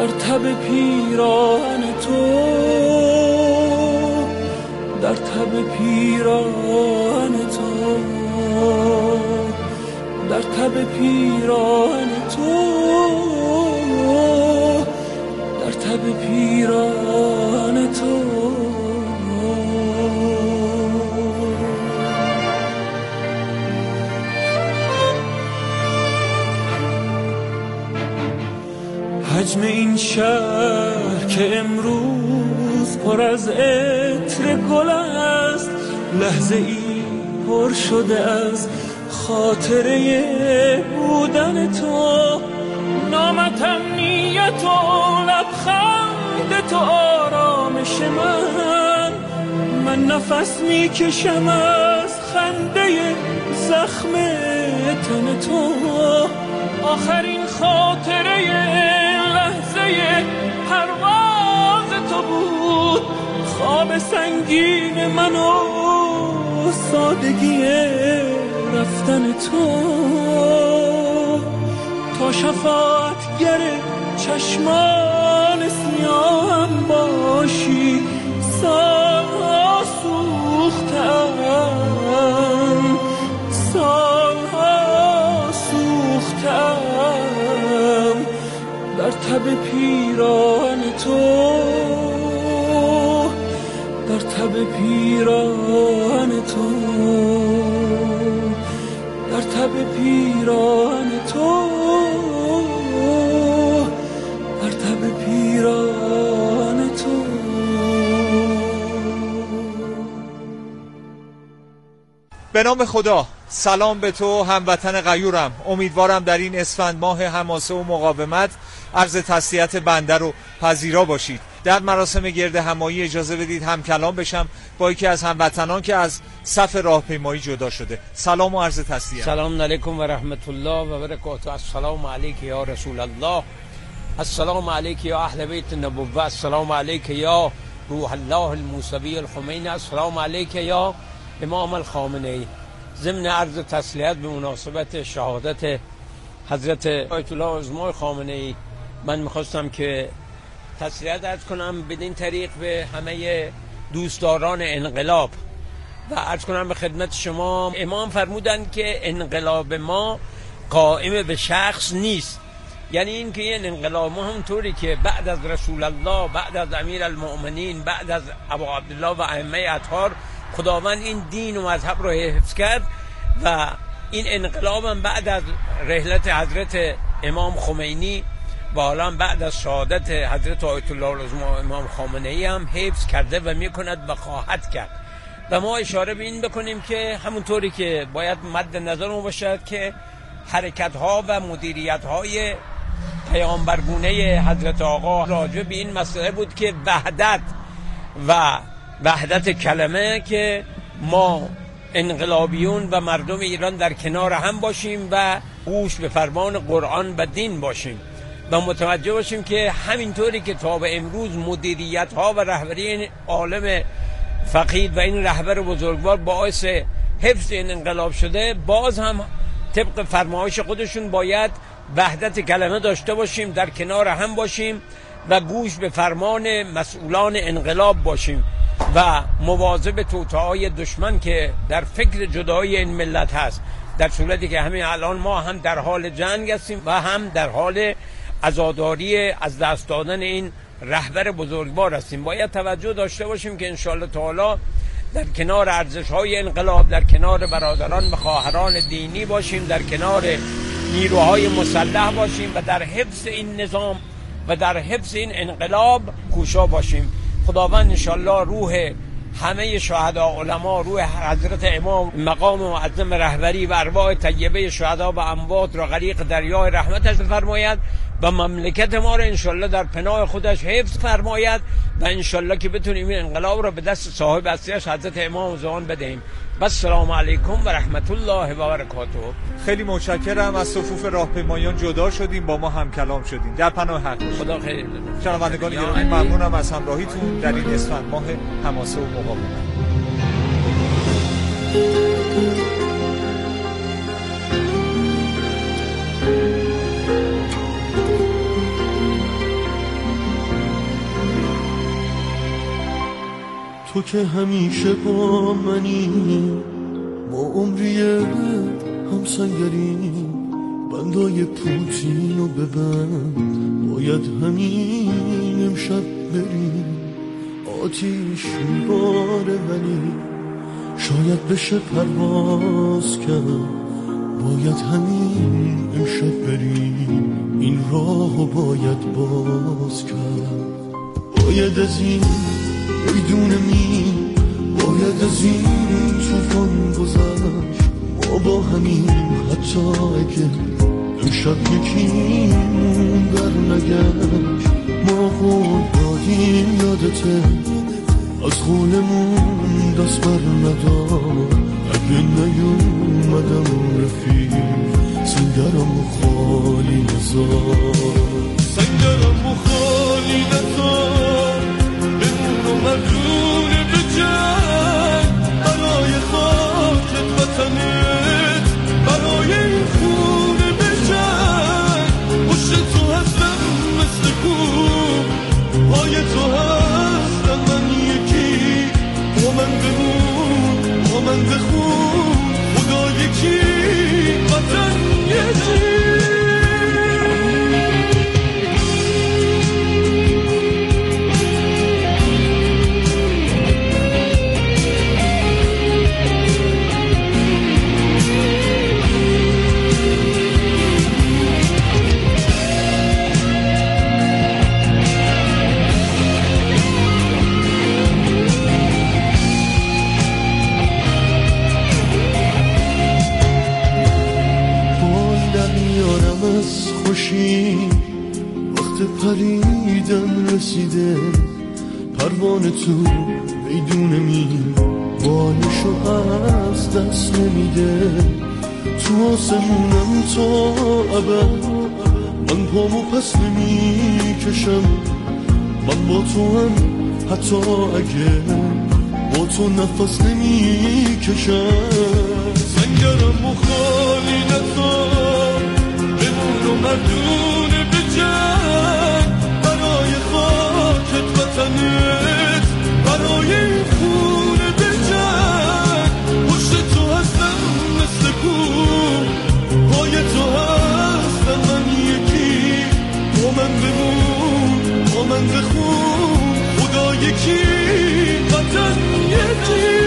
در تب پیران تو، در تب پیران تو، در تب پیران تو، در تب پیران تو. حجم این شهر که امروز پر از عطر گل است، لحظه ای پر شده از خاطره بودن تو. نامت امنیت و لبخند تو آرامش من نفس میکشم از خنده زخم تن تو. آخرین خاطره لحظه پرواز تو بود، خواب سنگین من و سادگی رفتن تو. تا شفاعتگر چشمان سیاهم باشی، سالها سوختم، سالها سوختم در تب پیران تو، در تب پیران تو، در تب پیران تو، در تب پیران تو. به نام خدا، سلام به تو هموطن غیورم. امیدوارم در این اسفند ماه حماسه و مقاومت عرض تسلیت بنده رو پذیرا باشید. در مراسم گرد همایی اجازه بدید هم کلام بشم با یکی از هموطنان که از صف راهپیمایی جدا شده. سلام و عرض تسلیت. سلام علیکم و رحمت الله و برکاته. السلام علیک یا رسول الله، السلام علیک یا اهل بیت النبوه، السلام علیک یا روح الله الموسوی الخمینی، السلام علیک یا امام الخامنه‌ای. ضمن عرض تسلیت به مناسبت شهادت حضرت آیت الله عظما خامنه‌ای، من میخواستم که تسلیت عرض کنم بدین طریق به همه دوستداران انقلاب و عرض کنم به خدمت شما. امام فرمودند که انقلاب ما قائم به شخص نیست، یعنی این که این انقلاب ما همونطوری که بعد از رسول الله، بعد از امیر المؤمنین، بعد از ابا عبدالله و ائمه اطهار، خداوند این دین و مذهب رو حفظ کرد و این انقلاب هم بعد از رحلت حضرت امام خمینی و حالا بعد از شهادت حضرت آیت الله العظما امام خامنه‌ای هم حفظ کرده و میکند و خواهد کرد. و ما اشاره به این بکنیم که همونطوری که باید مد نظرمون باشد که حرکت ها و مدیریت های پیامبرگونه حضرت آقا راجع به این مسئله بود که وحدت و وحدت کلمه، که ما انقلابیون و مردم ایران در کنار هم باشیم و گوش به فرمان قرآن و دین باشیم و متوجه باشیم که همینطوری که تا به امروز مدیریت ها و رهبری این عالم فقید و این رهبر بزرگوار باعث حفظ این انقلاب شده، باز هم طبق فرمایش خودشون باید وحدت کلمه داشته باشیم، در کنار هم باشیم و گوش به فرمان مسئولان انقلاب باشیم و مواظب توطئه‌های دشمن که در فکر جدایی این ملت هست، در صورتی که همین الان ما هم در حال جنگ هستیم و هم در حال عزاداری از دست دادن این رهبر بزرگوار هستیم. باید توجه داشته باشیم که انشاءالله تعالی در کنار ارزش‌های انقلاب، در کنار برادران و خواهران دینی باشیم، در کنار نیروهای مسلح باشیم و در حفظ این نظام و در حفظ این انقلاب کوشا باشیم. خداوند انشاءالله روح همه شهدا، علما، روح حضرت امام مقام معظم رهبری و ارواح طیبه شهدا و اموات را غریق دریای رحمتش فرماید و مملکت ما را انشاءالله در پناه خودش حفظ فرماید و انشاءالله که بتونیم این انقلاب را به دست صاحب اصلیش حضرت امام زمان بدهیم. السلام علیکم و رحمت الله و برکاته. خیلی متشکرم. از صفوف راهپیمایان جدا شدیم، با ما هم کلام شدیم. در پناه حق خدا خیر. شنوندگان گرامی، ممنونم از همراهیتون در این اسفند ماه حماسه و مقاومت. تو که همیشه با منی، ما عمریه همسنگریم، بندای پوتینو ببند، باید همین امشب بریم، آتیش میباره ولی شاید بشه پرواز کرد، باید همین امشب بریم، این راهو باید باز کرد، باید از این میدونم باید از این توفان گذشت، ما با همین حتی اگه امشب یکیمون در نگشت، ما قول دادیم یادته از قولمون دست بر ندار، اگه نیومدم رفیق سنگرم و خالی نزار، سنگرم و خالی نزار، بمونو مردونه به جنگ، برای خاکت وطنت، برای این خونه به جنگ، پشت تو هستم مثل کوه، پای تو هستم من یکی، با من بمون با من بخون، خدا یکی وطن یکی. وقت پریدن رسیده، پروانه تو میدون میل، بالشو از دست نمیده، تو آسمونم تا ابد، من پامو پس نمیکشم، من با تو هم حتی اگه با تو نفس نمیکشم، سنگرم و خالی نزار، بمونو مردونه به جنگ، برای خاکت وطنت، برای این خونه به جنگ، پشت تو هستم مثل کوه، پای تو هستم من یکی، با من بمون با من بخون، خدا یکی وطن یکی.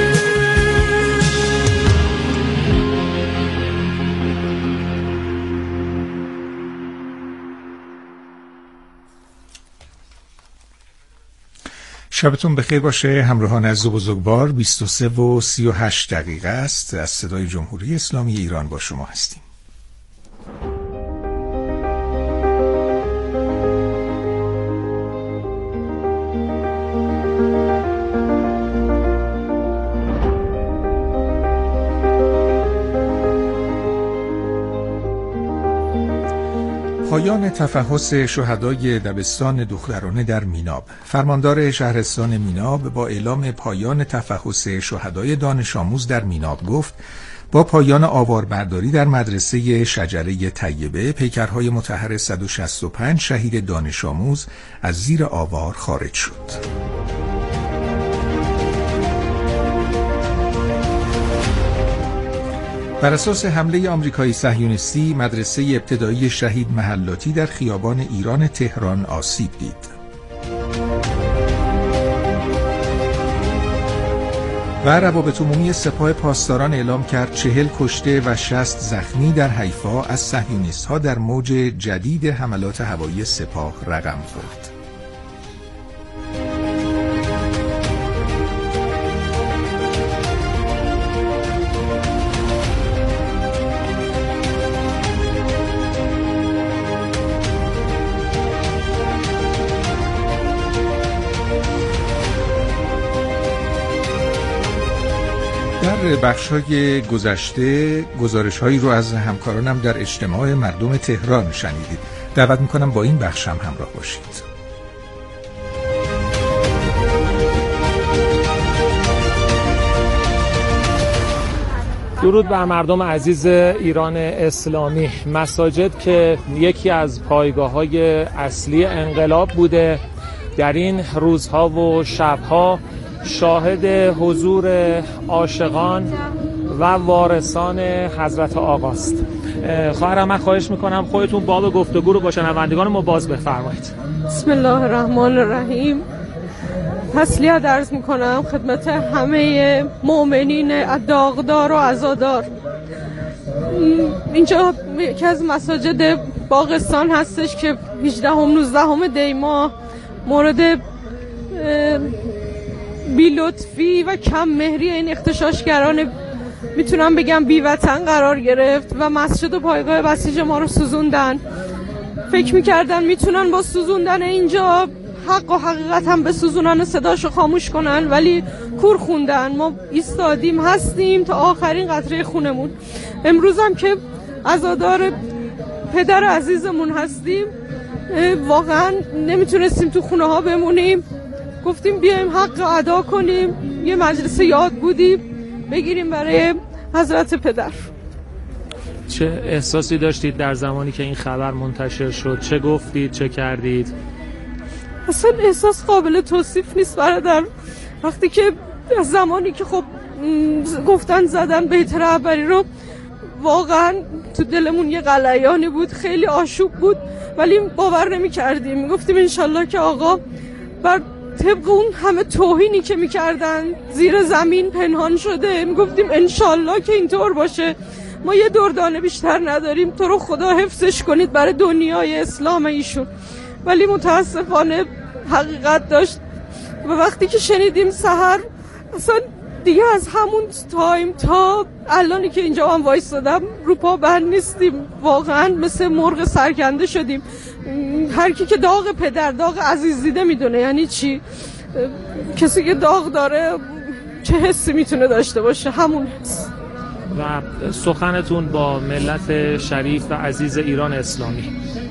شبتون بخیر باشه همراهان عزیز و بزرگوار. 23:38 است. از صدای جمهوری اسلامی ایران با شما هستیم. پایان تفحص شهدای دبستان دخترانه در میناب. فرماندار شهرستان میناب با اعلام پایان تفحص شهدای دانش آموز در میناب گفت با پایان آواربرداری در مدرسه شجره طیبه، پیکرهای مطهر 165 شهید دانش آموز از زیر آوار خارج شد. بر اساس حمله آمریکایی صهیونیستی، مدرسه ابتدایی شهید محلاتی در خیابان ایران تهران آسیب دید. و روابط عمومی سپاه پاسداران اعلام کرد 40 کشته و 60 زخمی در حیفا از صهیونیست‌ها در موج جدید حملات هوایی سپاه رقم خورد. در بخش‌های گذشته گزارش‌هایی رو از همکارانم در اجتماع مردم تهران شنیدید. دعوت می‌کنم با این بخش هم همراه باشید. درود بر مردم عزیز ایران اسلامی. مساجد که یکی از پایگاه‌های اصلی انقلاب بوده، در این روزها و شبها شاهد حضور عاشقان و وارثان حضرت آقاست. خواهرم من خواهش میکنم خودتون باب گفتگو رو با شنوندگان ما باز بفرمایید. بسم الله الرحمن الرحیم. تسلیت عرض میکنم خدمت همه مؤمنین داغدار و عزادار. اینجا یکی از مساجد باغستان هستش که 18 و 19 دی ماه مورد بی‌لطفی و کم مهری این اغتشاشگران میتونم بگم بی‌وطن قرار گرفت و مسجد و پایگاه بسیج ما رو سوزوندن. فکر میکردن میتونن با سوزوندن اینجا حق و حقیقت هم به سوزونن صداشو خاموش کنن، ولی کور خوندن. ما ایستادیم هستیم تا آخرین قطره خونمون. امروز هم که عزادار پدر عزیزمون هستیم، واقعا نمیتونستیم تو خونه ها بمونیم، گفتیم بیایم حق ادا کنیم. یه مجلس یاد بودیم بگیریم برای حضرت پدر. چه احساسی داشتید در زمانی که این خبر منتشر شد؟ چه گفتید؟ چه کردید؟ اصلا احساس قابل توصیف نیست برادر. وقتی که از زمانی که خب گفتن زدن بیت رهبری رو، واقعا تو دلمون یه غلیانی بود، خیلی آشوب بود، ولی باور نمی کردیم. می گفتیم انشالله که آقا بر طبق اون همه توهینی که می کردن زیر زمین پنهان شده، می گفتیم انشالله که اینطور باشه. ما یه دردانه بیشتر نداریم، تو رو خدا حفظش کنید برای دنیای اسلام ایشون. ولی متاسفانه حقیقت داشت و وقتی که شنیدیم سحر، اصلا دیگه از همون تایم تا الانی که اینجا هم وایسادم رو پا بند نیستیم. واقعا مثل مرغ سرکنده شدیم. هر کی که داغ پدر، داغ عزیز دیده میدونه یعنی چی. کسی که داغ داره چه حسی میتونه داشته باشه، همون حس. و سخنتون با ملت شریف و عزیز ایران اسلامی.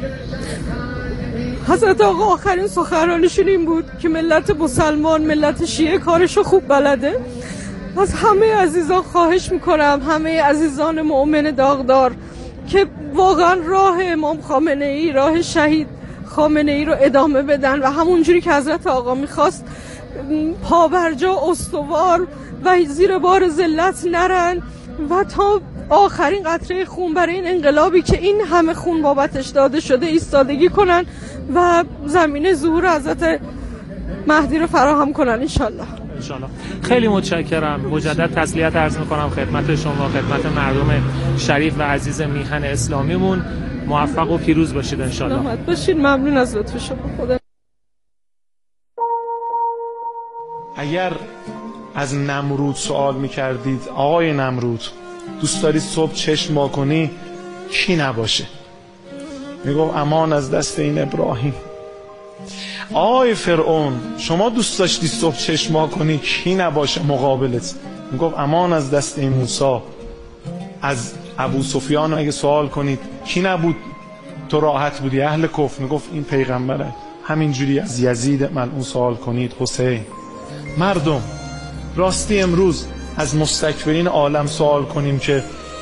حضرت آقا آخرین سخنرانیشون این بود که ملت مسلمان، ملت شیعه کارشو خوب بلده. از همه عزیزان خواهش میکنم، همه عزیزان مؤمن داغدار، که واقعا راه امام خامنه ای، راه شهید خامنه ای رو ادامه بدن و همونجوری که حضرت آقا میخواست پابرجا استوار و زیر بار ذلت نرن و تا آخرین قطره خون برای این انقلابی که این همه خون بابتش داده شده ایستادگی کنن و زمینه ظهور حضرت مهدی رو فراهم کنن انشالله. خیلی متشکرم. مجدد تسلیت عرض میکنم خدمت شما، خدمت مردم شریف و عزیز میهن اسلامیمون. موفق و پیروز باشید انشالله. سلامت باشید. ممنون از لطف شما. خدا. اگر از نمرود سوال میکردید آقای نمرود دوست داری صبح چشم وا کنی کی نباشه؟ میگفت امان از دست این ابراهیم. آقای فرعون شما دوست داشتی صبح چشم وا کنی کی نباشه مقابلت؟ میگفت امان از دست این موسی. از ابو سفیان اگه سوال کنید کی نبود تو راحت بودی؟ اهل کفر. میگفت این پیغمبره. همینجوری از یزید ملعون سوال کنید، حسین. مردم راستی امروز از مستکبرین عالم سوال کنیم که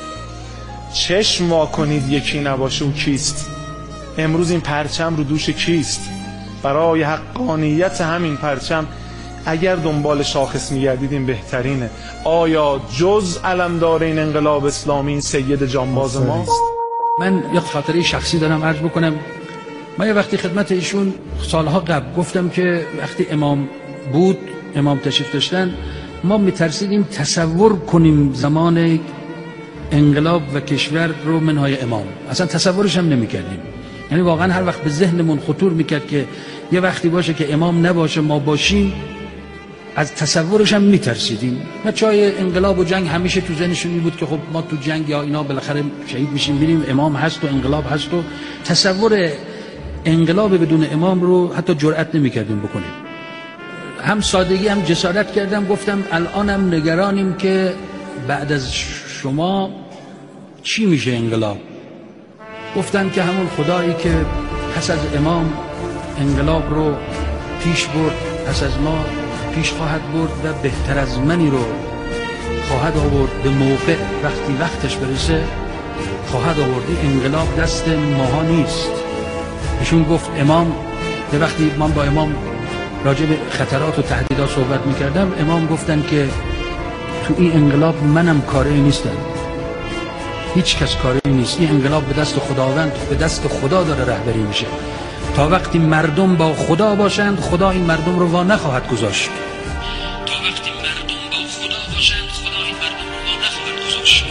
چشم وا کنید یکی نباشه، او کیست؟ امروز این پرچم رو دوش کیست؟ برای حقانیت همین پرچم اگر دنبال شاخص میگردید این بهترینه. آیا جز علمدار این انقلاب اسلامی این سید جانباز ماست؟ من یک خاطره شخصی دارم عرض بکنم. من یه وقتی خدمت ایشون سالها قبل گفتم که وقتی امام بود، امام تشریف داشتن، ما میترسیدیم تصور کنیم زمان انقلاب و کشور رو منهای امام. اصلا تصورش هم نمیکردیم. یعنی واقعا هر وقت به ذهنمون خطور میکرد که یه وقتی باشه که امام نباشه ما باشیم، از تصورش هم میترسیدیم. بچهای انقلاب و جنگ همیشه تو ذهنشون این بود که خب ما تو جنگ یا اینا بالاخره شهید میشیم، میریم امام هست و انقلاب هست و تصور انقلاب بدون امام رو حتی جرئت نمیکردیم بکنیم. هم سادگی هم جسارت کردم، گفتم الانم نگرانیم که بعد از شما چی میشه انقلاب. گفتن که همون خدایی که پس از امام انقلاب رو پیش برد پس از ما پیش خواهد برد و بهتر از منی رو خواهد آورد به موقع، وقتی وقتش برسه خواهد آورد. انقلاب دست ماها نیست. ایشون گفت امام، وقتی من با امام راجع به خطرات و تهدیدات صحبت میکردم، امام گفتن که تو این انقلاب منم کاری نیستم، هیچ کس کاری نیست، این انقلاب به دست خداوند، به دست خدا داره رهبری میشه. تا وقتی مردم با خدا باشند خدا این مردم رو وا نخواهد گذاشت. تا وقتی مردم با خدا باشند خدا این مردم رو وا نخواهد گذاشت.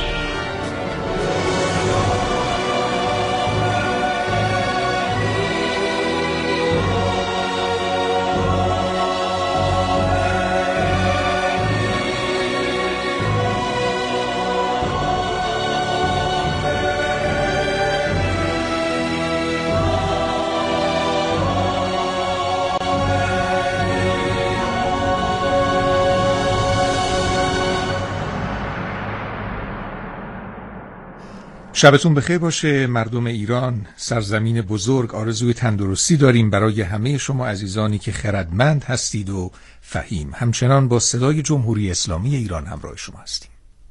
شبتون بخیر باشه مردم ایران، سرزمین بزرگ. آرزوی تندرستی داریم برای همه شما عزیزانی که خردمند هستید و فهیم. همچنان با صدای جمهوری اسلامی ایران همراه شما هستیم.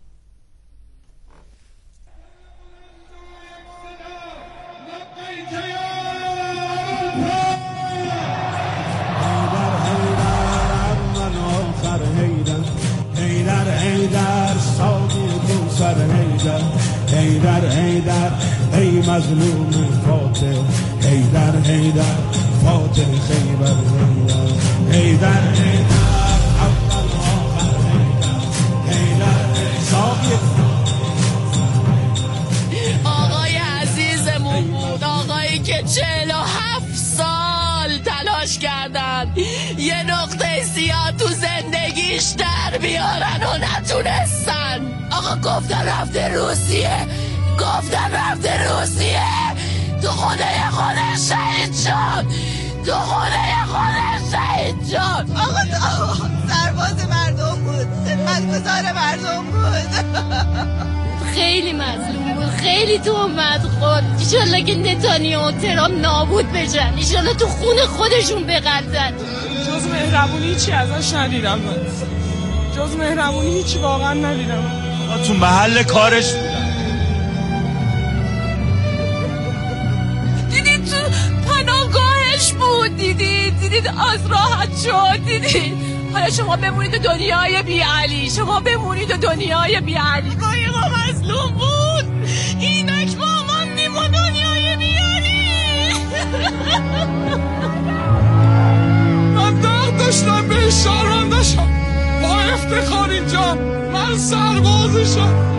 حیدر حیدر ای مظلوم فاتح، حیدر حیدر فاتح خیبر، حیدر حیدر اول آخر، حیدر ساقی. آقای عزیزمون بود، آقایی که 47 سال تلاش کردن یه نقطه سیاه تو زندگیش در بیارن و نتونستن. آقا گفتن رفته روسیه، گفتن رفته روسیه، تو خونه خودش شهید شد، تو خونه خودش شهید شد. آقا سرباز مردم بود، خدمتگزار مردم بود. خیلی مظلوم بود، خیلی تهمت خورد. ایشالله که نتانیاهو و ترامپ نابود بشن، ایشالله تو خون خودشون بغلطن. جز مهربونی هیچی ازش ندیدم، جز مهربونی هیچی واقعا ندیدم. تو محل کارش دیدید تو پناهگاهش بود، دیدید از راحت شد، دیدید. حالا شما بمونید دنیای بی علی، شما بمونید دنیای بی علی. ما مظلوم بود، اینک ما ماندیم و دنیای بی علی. من درد داشتم به شهروندشم، با افتخار اینجا من سربازشم.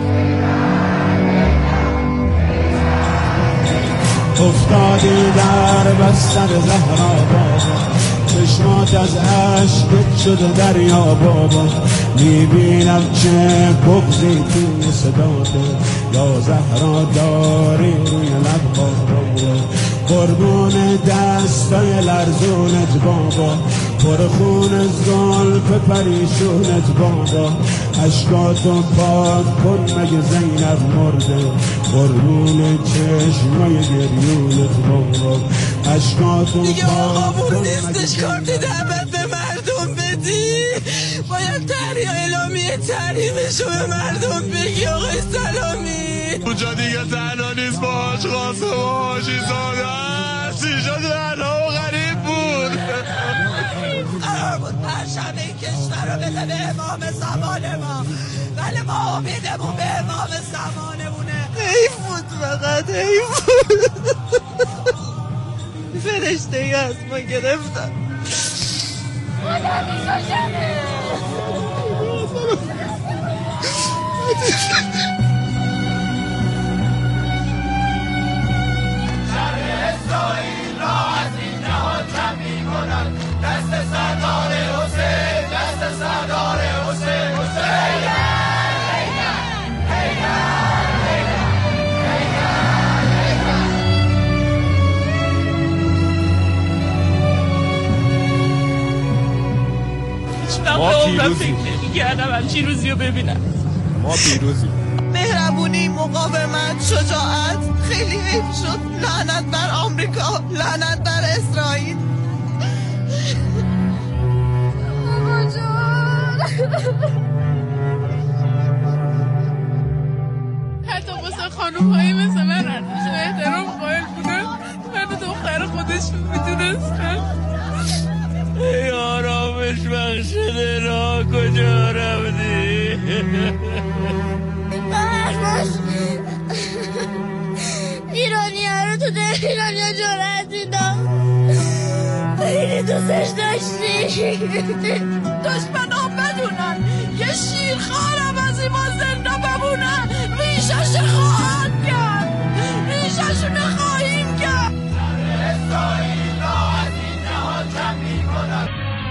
افتادی در بستر زهرا بابا، چشمات از عشق شده دریا بابا، میبینم که بغضی توی صداته، یا زهرا داری روی لب بابا، قربون دستای لرزونت بابا، پرخون زلف پریشونت بابا، اشکاتو پاک کن مگه زینب مرده، قربون چشمای گریونت بابا، اشکاتو دیگه آقا پاک برو کن نیستش کارت دعوت به مردم بدی، باید تحریه اعلامیه تحریمشو به مردم بگی. آقای سلامی اونجا دیگه تنها نیست، باهاش قاسم و هاشی زاده هست، اینجا تنها و غریب بود. قرار بود پرچم این کشور رو بده به امام زمان ما، ولی ما امیدمون به امام زمانمونه. حیف بود، فقط حیف بود. فرشته ای از ما گرفتن. اسرائیل را از این جهان کم می‌کنند، دست سردار حسین، دست سردار حسین، حسین. ما پیروزیم، نمی‌کردم همچین روزی رو ببینم. ما پیروزیم. مهربونی، مقاومت، شجاعت، خیلی حیف شد. لعنت بر آمریکا، لعنت بر اسرائیل. حتی واسه خانوم‌هایی مثل من ارزش و احترام قائل بودن، من دختر خودش میدونستن. ای آرامش بخشده را کجا رفتی؟ برماش ایرانی ها رو تو دل ایرانی ها جرأت میدم. خیلی دوستش داشتی. دشمنا بدونن یه شیرخوارم از این ما زنده بمونن ریشش خواهد کرد، ریششون خواهیم کرد. اسرائیل را از این نهاد کم می‌کند.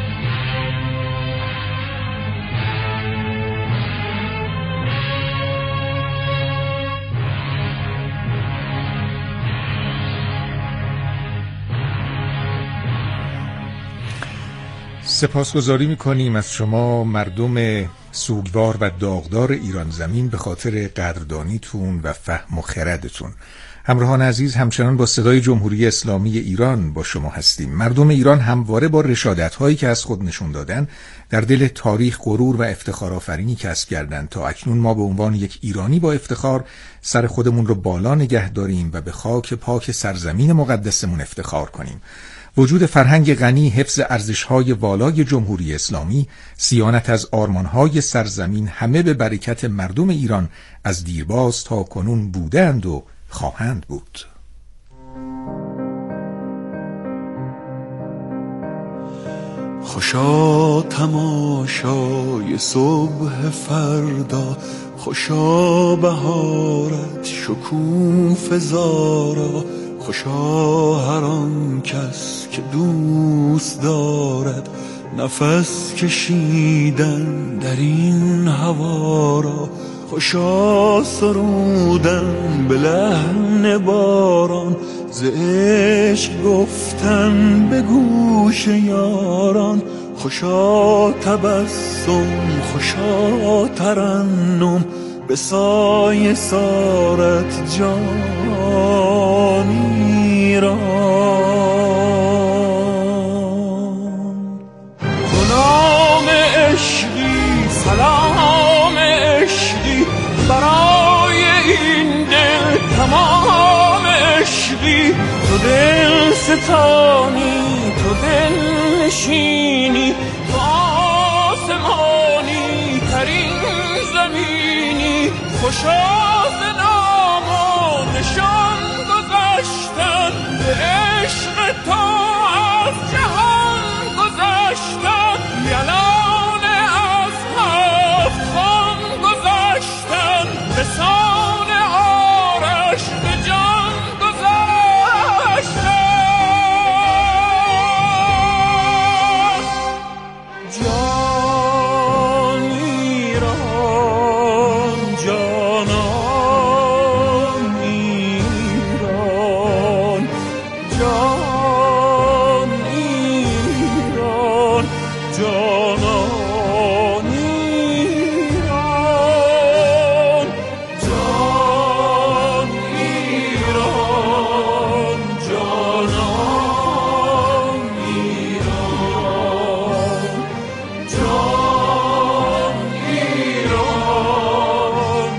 سپاسگزاری می‌کنیم از شما مردم سوگوار و داغدار ایران زمین به خاطر قدردانیتون و فهم و خردتون. همراهان عزیز، همچنان با صدای جمهوری اسلامی ایران با شما هستیم. مردم ایران همواره با رشادت‌هایی که از خود نشون دادن در دل تاریخ غرور و افتخار آفرینی کسب کردند. تا اکنون ما به عنوان یک ایرانی با افتخار سر خودمون رو بالا نگه داریم و به خاک پاک سرزمین مقدسمون افتخار کنیم. وجود فرهنگ غنی، حفظ ارزش‌های والای جمهوری اسلامی، صیانت از آرمان‌های سرزمین، همه به برکت مردم ایران از دیرباز تا کنون بودند و خواهند بود. خوشا تماشای صبح فردا، خوشا بهارت شکوفه زارا، خوشا هر آن کس که دوست دارد نفس کشیدن در این هوا را، خوشا سرودن به لحن باران، ز عشق گفتن به گوش یاران، خوشا تبسم خوشا ترنم به سایه سارت جانی را. غلام عشقی سلام عشقی برای این دل تمام عشقی، تو دل ستانی تو دل نشینی، تو آسمانی ترین زمینی، خوشا ز نام و نشان گذشتن به عشق تو از جهان گذشتن، یلان از هفت خان گذشتن به سان آرش به جان گذشتن. جانی ران جانانی ران، جانی ران جانانی ران، جانی ران جانانی ران، جانی ران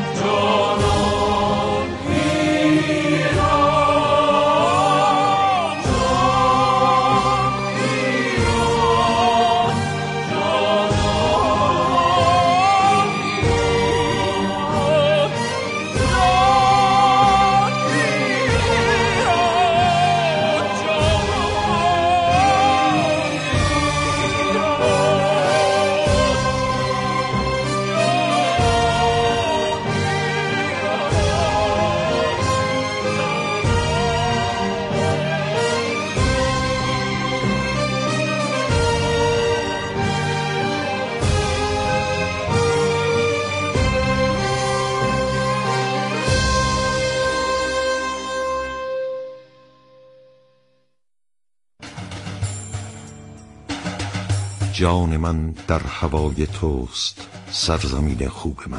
جان من در هوای توست سرزمین خوب من.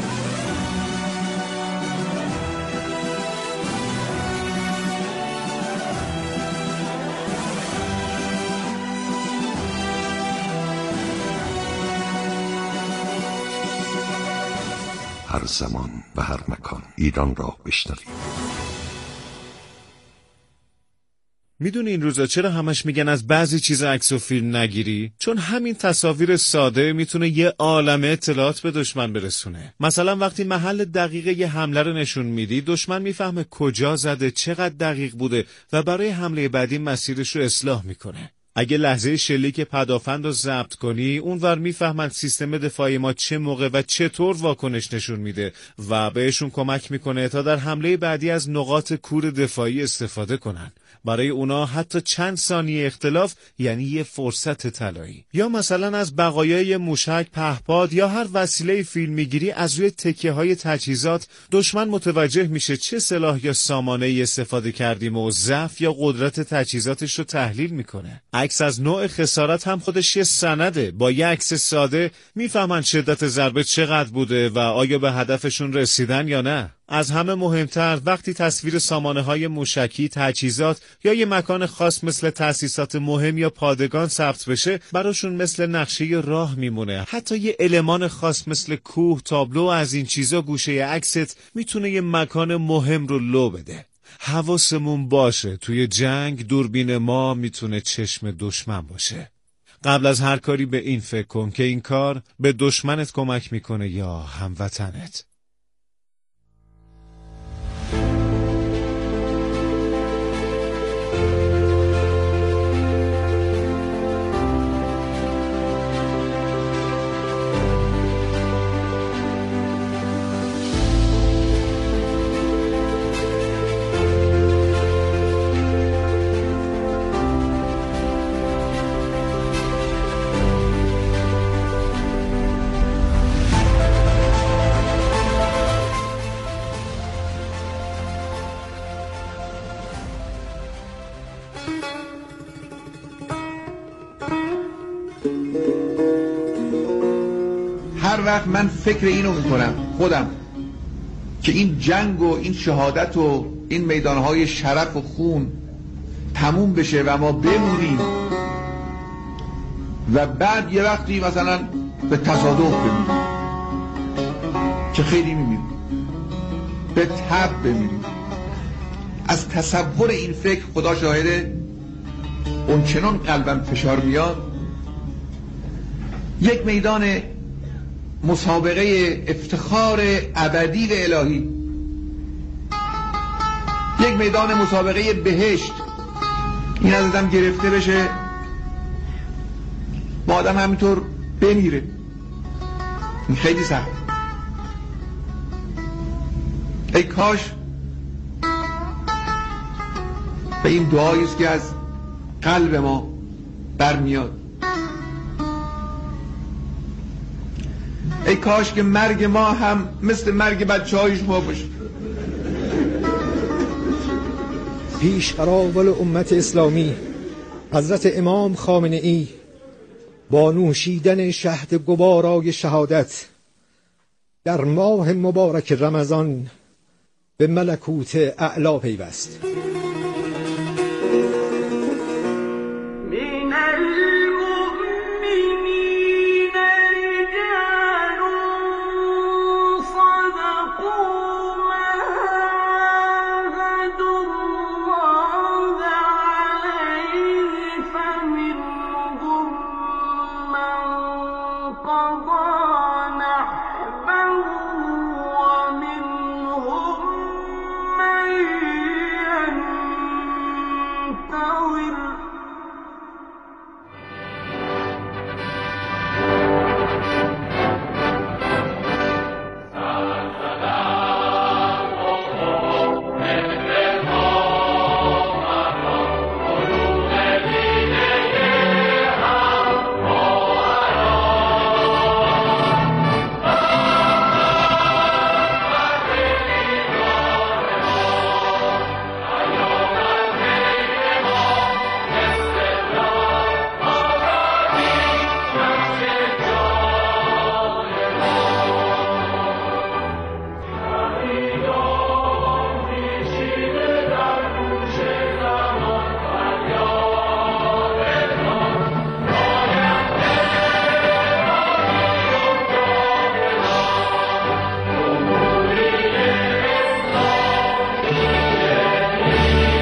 هر زمان و هر مکان ایران را بشنوید. میدونی این روزا چرا همش میگن از بعضی چیزا عکس و فیلم نگیری؟ چون همین تصاویر ساده میتونه یه عالمه اطلاعات به دشمن برسونه. مثلا وقتی محل دقیق یه حمله رو نشون میدی، دشمن میفهمه کجا زده، چقدر دقیق بوده و برای حمله بعدی مسیرش رو اصلاح میکنه. اگه لحظه شلیک پدافند رو ضبط کنی، اونور میفهمن سیستم دفاعی ما چه موقع و چطور واکنش نشون میده و بهشون کمک میکنه تا در حمله بعدی از نقاط کور دفاعی استفاده کنن. برای اونا حتی چند ثانیه اختلاف یعنی یه فرصت طلایی. یا مثلا از بقایای موشک، پهپاد یا هر وسیله فیلمیگیری از روی تکه‌های تجهیزات دشمن متوجه میشه چه سلاح یا سامانه‌ای استفاده کردیم و ضعف یا قدرت تجهیزاتش رو تحلیل میکنه. عکس از نوع خسارت هم خودش یه سنده. با یه عکس ساده میفهمن شدت ضربه چقدر بوده و آیا به هدفشون رسیدن یا نه. از همه مهمتر وقتی تصویر سامانه‌های موشکی، تجهیزات یا یه مکان خاص مثل تأسیسات مهم یا پادگان ثبت بشه، براشون مثل نقشه راه میمونه. حتی یه المان خاص مثل کوه، تابلو از این چیزا گوشه عکست میتونه یه مکان مهم رو لو بده. حواسمون باشه توی جنگ دوربین ما میتونه چشم دشمن باشه. قبل از هر کاری به این فکر کن که این کار به دشمنت کمک میکنه یا هموطنت. هر وقت من فکر اینو میکنم خودم که این جنگ و این شهادت و این میدانهای شرف و خون تموم بشه و ما بمونیم و بعد یه وقتی مثلا به تصادف بمیریم که خیلی میمیریم، به تب بمیریم، از تصور این فکر خدا شاهده اون چنان قلبم فشار میاد. یک میدان مسابقه افتخار ابدی و الهی، یک میدان مسابقه بهشت، این از آدم گرفته بشه با آدم همینطور بمیره، این خیلی سخت. ای کاش به این دعایی است که از قلب ما برمیاد، ای کاش که مرگ ما هم مثل مرگ بچه‌های شما باشه. پیش قراول امت اسلامی حضرت امام خامنه ای با نوشیدن شهد گوارای شهادت در ماه مبارک رمضان به ملکوت اعلی پیوست.